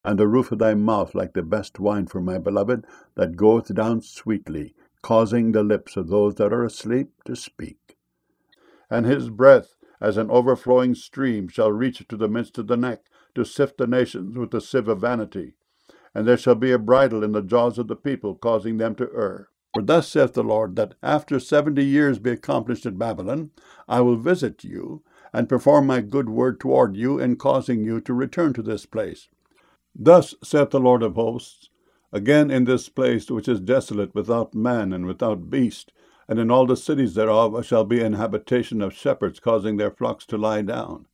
and the roof of thy mouth like the best wine for my beloved, that goeth down sweetly, causing the lips of those that are asleep to speak. And his breath, as an overflowing stream, shall reach to the midst of the neck, to sift the nations with the sieve of vanity. And there shall be a bridle in the jaws of the people, causing them to err. For thus saith the Lord, that after 70 years be accomplished at Babylon, I will visit you, and perform my good word toward you, in causing you to return to this place. Thus saith the Lord of hosts, again in this place which is desolate, without man and without beast, and in all the cities thereof shall be an habitation of shepherds, causing their flocks to lie down.